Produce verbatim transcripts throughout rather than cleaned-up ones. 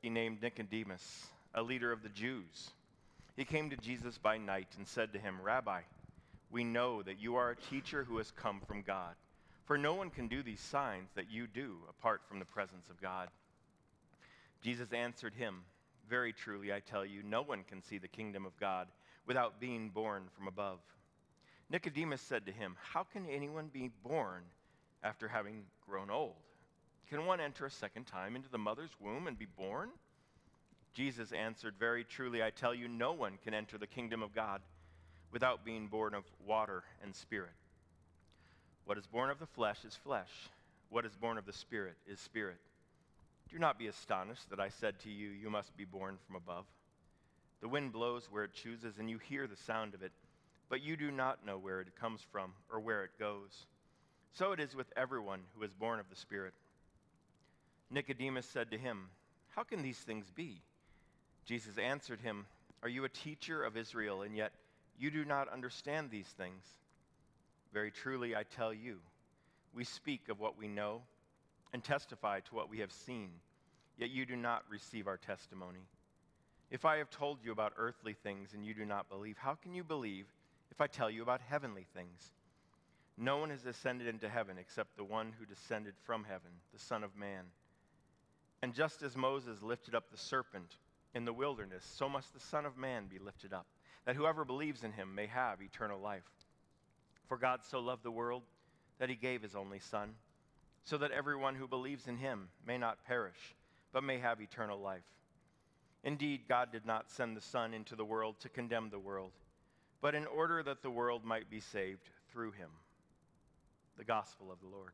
Pharisee named Nicodemus, a leader of the Jews. He came to Jesus by night and said to him, "Rabbi, we know that you are a teacher who has come from God, for no one can do these signs that you do apart from the presence of God." Jesus answered him, "Very truly, I tell you, no one can see the kingdom of God without being born from above." Nicodemus said to him, "How can anyone be born after having grown old? Can one enter a second time into the mother's womb and be born?" Jesus answered, "Very truly, I tell you, no one can enter the kingdom of God without being born of water and spirit. What is born of the flesh is flesh. What is born of the spirit is spirit. Do not be astonished that I said to you, you must be born from above. The wind blows where it chooses, and you hear the sound of it, but you do not know where it comes from or where it goes. So it is with everyone who is born of the Spirit." Nicodemus said to him, "How can these things be?" Jesus answered him, "Are you a teacher of Israel, and yet you do not understand these things? Very truly, I tell you, we speak of what we know and testify to what we have seen, yet you do not receive our testimony. If I have told you about earthly things and you do not believe, how can you believe if I tell you about heavenly things? No one has ascended into heaven except the one who descended from heaven, the Son of Man. And just as Moses lifted up the serpent in the wilderness, so must the Son of Man be lifted up, that whoever believes in him may have eternal life. For God so loved the world that he gave his only Son, so that everyone who believes in him may not perish, but may have eternal life. Indeed, God did not send the Son into the world to condemn the world, but in order that the world might be saved through him." The Gospel of the Lord.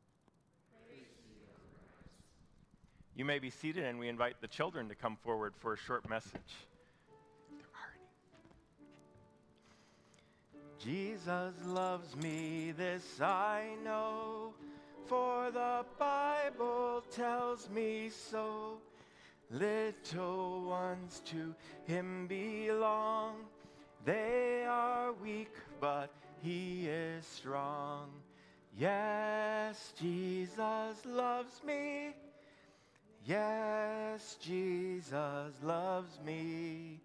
You may be seated, and we invite the children to come forward for a short message. Jesus loves me, this I know, for the Bible tells me so. Little ones to him belong. They are weak, but he is strong. Yes, Jesus loves me. Yes, Jesus loves me.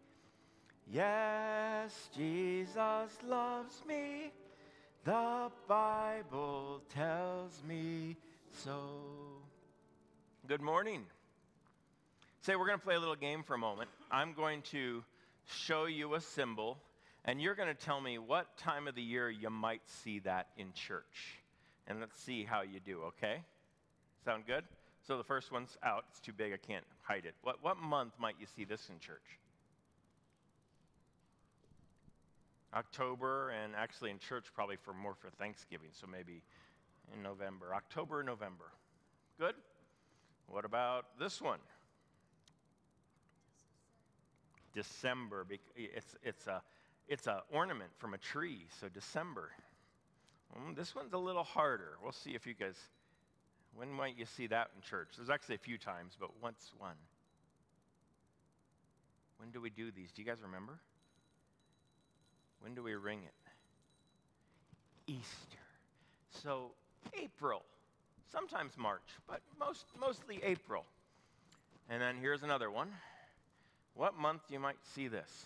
Yes, Jesus loves me. The Bible tells me so. Good morning. Say, we're going to play a little game for a moment. I'm going to show you a symbol, and you're going to tell me what time of the year you might see that in church. And let's see how you do, okay? Sound good? So the first one's out. It's too big. I can't hide it. What, what month might you see this in church? October, and actually in church probably for more for Thanksgiving, so maybe in November. October, November. Good? What about this one? December. It's it's a it's a ornament from a tree, so December. Mm, this one's a little harder. We'll see if you guys. When might you see that in church? There's actually a few times, but what's one? When do we do these? Do you guys remember? When do we ring it? Easter. So April, sometimes March, but most mostly April. And then here's another one. What month you might see this?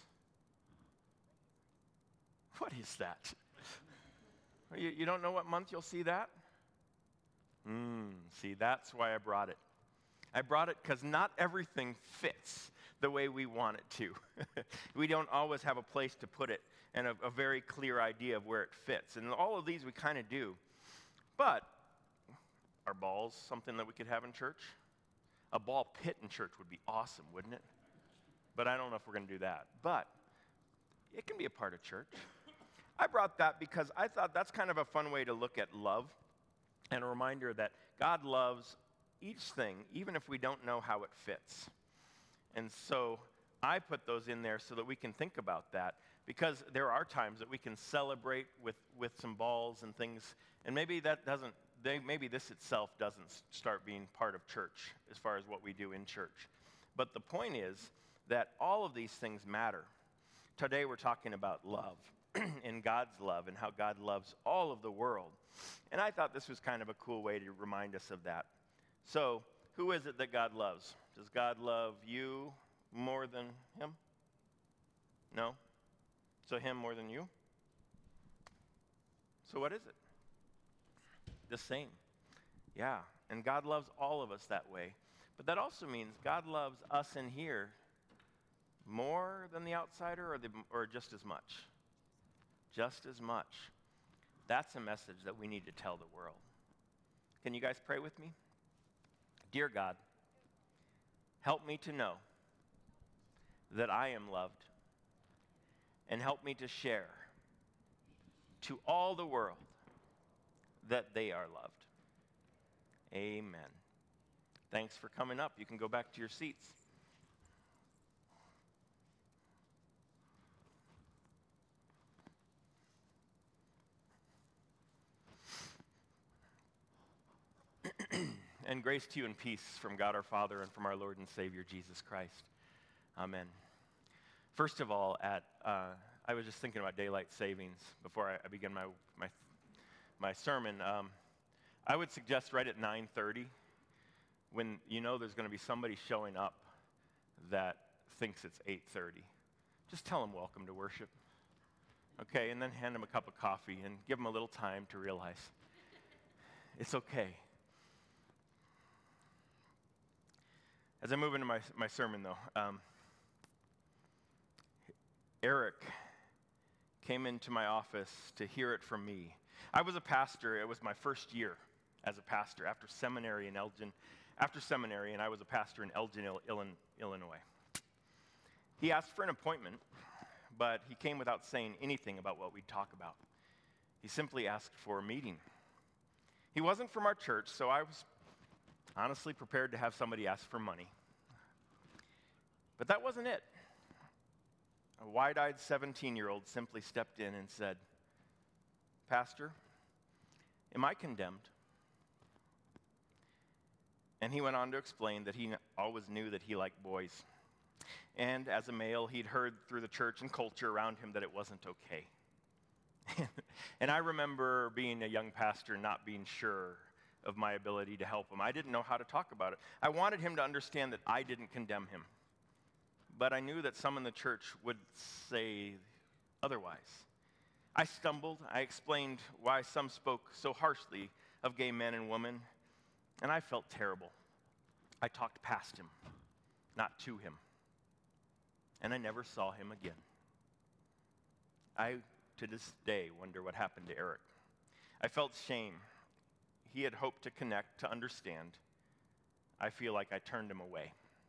What is that? You, you don't know what month you'll see that? Hmm, see, that's why I brought it. I brought it because not everything fits the way we want it to. We don't always have a place to put it and a, a very clear idea of where it fits. And all of these we kind of do. But are balls something that we could have in church? A ball pit in church would be awesome, wouldn't it? But I don't know if we're going to do that. But it can be a part of church. I brought that because I thought that's kind of a fun way to look at love and a reminder that God loves each thing, even if we don't know how it fits. And so I put those in there so that we can think about that, because there are times that we can celebrate with, with some balls and things, and maybe that doesn't, they, maybe this itself doesn't start being part of church as far as what we do in church. But the point is that all of these things matter. Today we're talking about love and God's love and how God loves all of the world. And I thought this was kind of a cool way to remind us of that. So who is it that God loves? Does God love you more than him? No? So him more than you? So what is it? The same. Yeah, and God loves all of us that way. But that also means God loves us in here more than the outsider, or, the, or just as much? Just as much. That's a message that we need to tell the world. Can you guys pray with me? Dear God, help me to know that I am loved, and help me to share to all the world that they are loved. Amen. Thanks for coming up. You can go back to your seats. And grace to you and peace from God our Father and from our Lord and Savior Jesus Christ. Amen. First of all, at uh, I was just thinking about daylight savings before I, I begin my my my sermon. Um, I would suggest right at nine thirty, when you know there's going to be somebody showing up that thinks it's eight thirty, just tell them welcome to worship. Okay, and then hand them a cup of coffee and give them a little time to realize it's okay. As I move into my, my sermon, though, um, Eric came into my office to hear it from me. I was a pastor. It was my first year as a pastor after seminary in Elgin. After seminary, and I was a pastor in Elgin, Illinois. He asked for an appointment, but he came without saying anything about what we'd talk about. He simply asked for a meeting. He wasn't from our church, so I was honestly prepared to have somebody ask for money. But that wasn't it. A wide-eyed seventeen-year-old simply stepped in and said, "Pastor, am I condemned?" And he went on to explain that he always knew that he liked boys. And as a male, he'd heard through the church and culture around him that it wasn't okay. And I remember being a young pastor not being sure of my ability to help him. I didn't know how to talk about it. I wanted him to understand that I didn't condemn him. But I knew that some in the church would say otherwise. I stumbled. I explained why some spoke so harshly of gay men and women, and I felt terrible. I talked past him, not to him. And I never saw him again. I, to this day, wonder what happened to Eric. I felt shame. He had hoped to connect, to understand. I feel like I turned him away.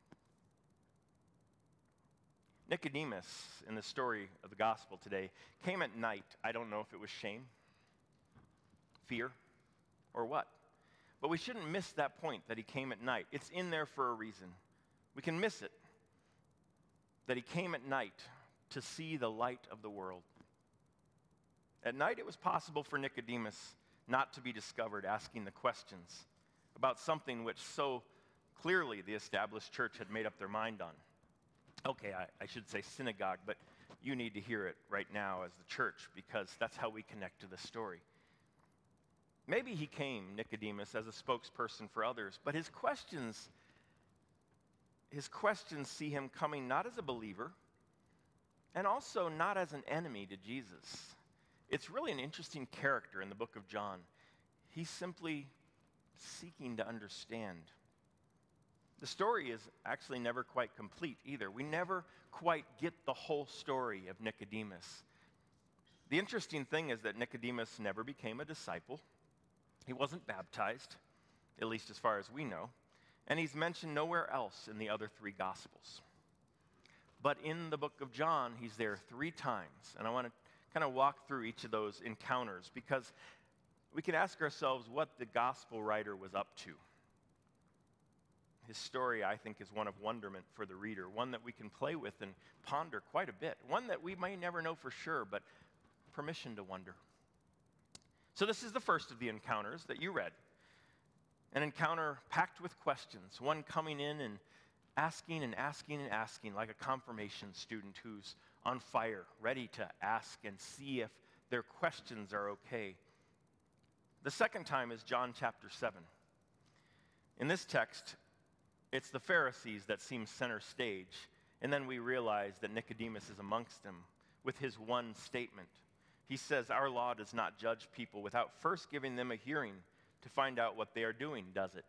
Nicodemus, in the story of the gospel today, came at night. I don't know if it was shame, fear, or what. But we shouldn't miss that point that he came at night. It's in there for a reason. We can miss it. That he came at night to see the light of the world. At night, it was possible for Nicodemus not to be discovered asking the questions about something which so clearly the established church had made up their mind on. Okay, I, I should say synagogue, but you need to hear it right now as the church, because that's how we connect to the story. Maybe he came, Nicodemus, as a spokesperson for others, but his questions, his questions see him coming not as a believer, and also not as an enemy to Jesus. It's really an interesting character in the book of John. He's simply seeking to understand. The story is actually never quite complete either. We never quite get the whole story of Nicodemus. The interesting thing is that Nicodemus never became a disciple. He wasn't baptized, at least as far as we know, and he's mentioned nowhere else in the other three Gospels. But in the book of John, he's there three times, and I want to kind of walk through each of those encounters, because we can ask ourselves what the gospel writer was up to. His story, I think, is one of wonderment for the reader, one that we can play with and ponder quite a bit, one that we may never know for sure, but permission to wonder. So this is the first of the encounters that you read, an encounter packed with questions, one coming in and asking and asking and asking like a confirmation student who's on fire, ready to ask and see if their questions are okay. The second time is John chapter seven. In this text, It's the Pharisees that seem center stage, and then we realize that Nicodemus is amongst them with his one statement. He says, our law does not judge people without first giving them a hearing to find out what they are doing, does it?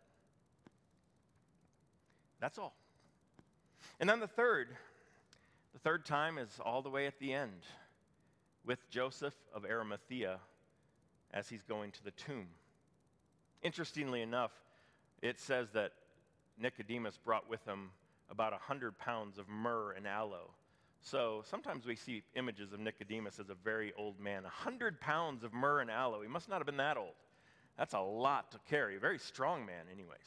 That's all. And then the third, the third time is all the way at the end with Joseph of Arimathea as he's going to the tomb. Interestingly enough, it says that Nicodemus brought with him about one hundred pounds of myrrh and aloe. So sometimes we see images of Nicodemus as a very old man. one hundred pounds of myrrh and aloe. He must not have been that old. That's a lot to carry. A very strong man, anyways.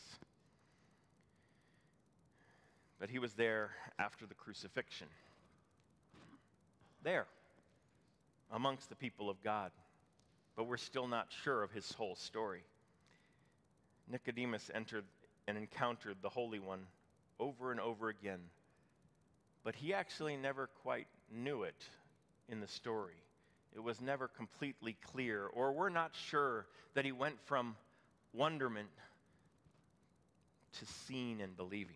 But he was there after the crucifixion. There, amongst the people of God. But we're still not sure of his whole story. Nicodemus entered and encountered the Holy One over and over again. But he actually never quite knew it in the story. It was never completely clear, or we're not sure that he went from wonderment to seeing and believing.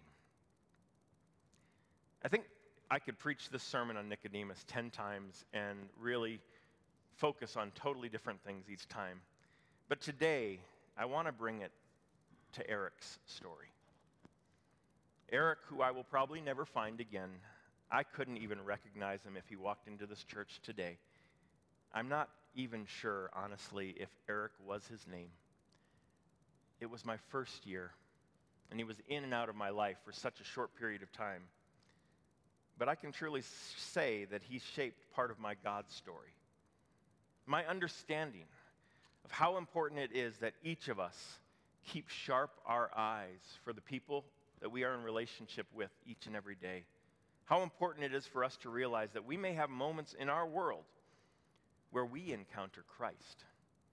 I think I could preach this sermon on Nicodemus ten times and really focus on totally different things each time. But today, I want to bring it to Eric's story. Eric, who I will probably never find again. I couldn't even recognize him if he walked into this church today. I'm not even sure, honestly, if Eric was his name. It was my first year, and he was in and out of my life for such a short period of time. But I can truly say that he shaped part of my God story. My understanding of how important it is that each of us keep sharp our eyes for the people that we are in relationship with each and every day. How important it is for us to realize that we may have moments in our world where we encounter Christ.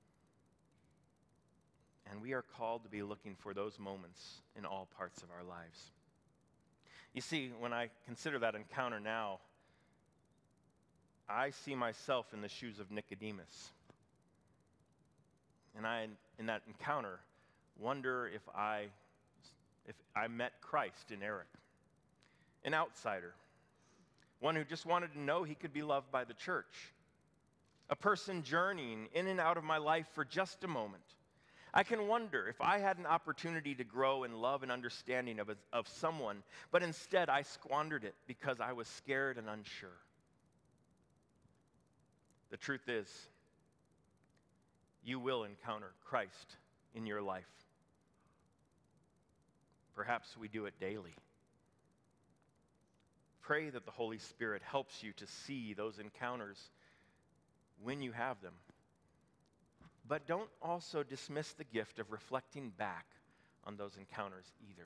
And we are called to be looking for those moments in all parts of our lives. You see, when I consider that encounter now, I see myself in the shoes of Nicodemus. And I, in that encounter, wonder if I, if I met Christ in Eric. An outsider, one who just wanted to know he could be loved by the church, a person journeying in and out of my life for just a moment. I can wonder if I had an opportunity to grow in love and understanding of, a, of someone, but instead I squandered it because I was scared and unsure. The truth is, you will encounter Christ in your life. Perhaps we do it daily. Pray that the Holy Spirit helps you to see those encounters when you have them. But don't also dismiss the gift of reflecting back on those encounters either.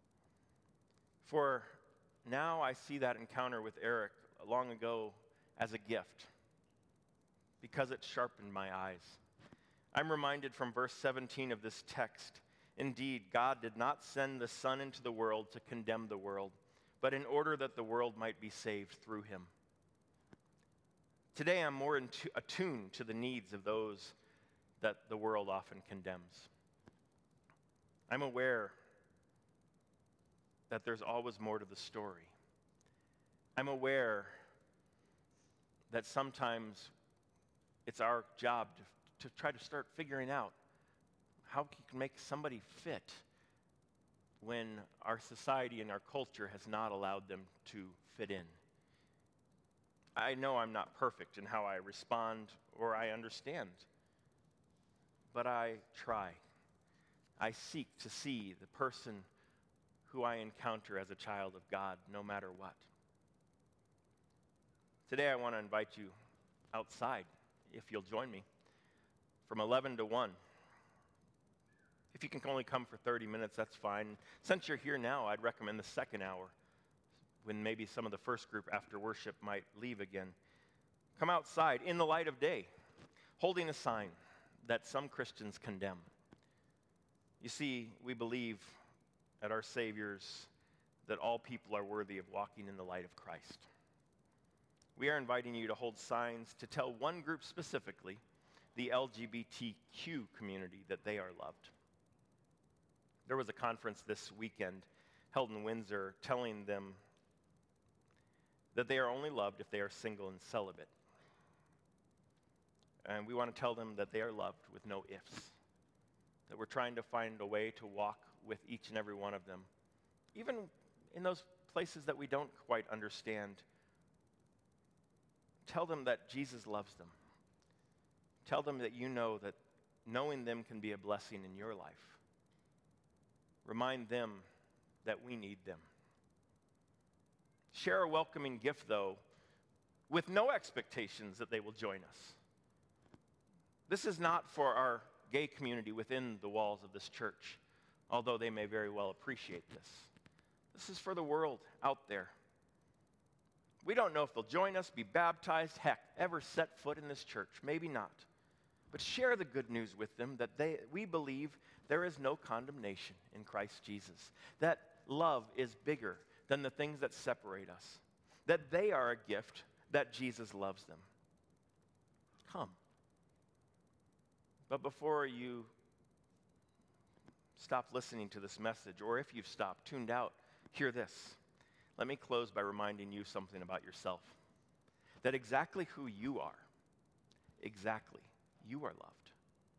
For now I see that encounter with Eric long ago as a gift because it sharpened my eyes. I'm reminded from verse seventeen of this text, indeed, God did not send the Son into the world to condemn the world, but in order that the world might be saved through him. Today I'm more attuned to the needs of those that the world often condemns. I'm aware that there's always more to the story. I'm aware that sometimes it's our job to, to try to start figuring out how you can make somebody fit when our society and our culture has not allowed them to fit in. I know I'm not perfect in how I respond or I understand, but I try. I seek to see the person who I encounter as a child of God, no matter what. Today I want to invite you outside, if you'll join me, from eleven to one. If you can only come for thirty minutes, that's fine. Since you're here now, I'd recommend the second hour, when maybe some of the first group after worship might leave again. Come outside in the light of day, holding a sign that some Christians condemn. You see, we believe at our Savior's that all people are worthy of walking in the light of Christ. We are inviting you to hold signs to tell one group specifically, the L G B T Q community, that they are loved. There was a conference this weekend held in Windsor, telling them that they are only loved if they are single and celibate. And we want to tell them that they are loved with no ifs, that we're trying to find a way to walk with each and every one of them, even in those places that we don't quite understand. Tell them that Jesus loves them. Tell them that you know that knowing them can be a blessing in your life. Remind them that we need them. Share a welcoming gift, though, with no expectations that they will join us. This is not for our gay community within the walls of this church, although they may very well appreciate this. This is for the world out there. We don't know if they'll join us, be baptized, heck, ever set foot in this church. Maybe not. But share the good news with them that they, we believe there is no condemnation in Christ Jesus, that love is bigger than the things that separate us, that they are a gift, that Jesus loves them. Come. But before you stop listening to this message, or if you've stopped, tuned out, hear this. Let me close by reminding you something about yourself. That exactly who you are, exactly, you are loved.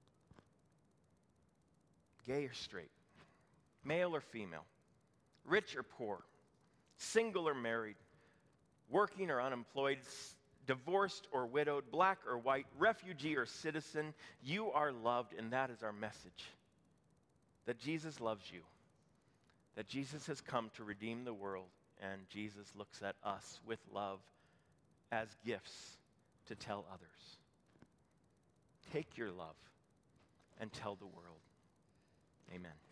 Gay or straight, male or female, rich or poor, single or married, working or unemployed, divorced or widowed, black or white, refugee or citizen, you are loved, and that is our message. That Jesus loves you, that Jesus has come to redeem the world, and Jesus looks at us with love as gifts to tell others. Take your love and tell the world. Amen.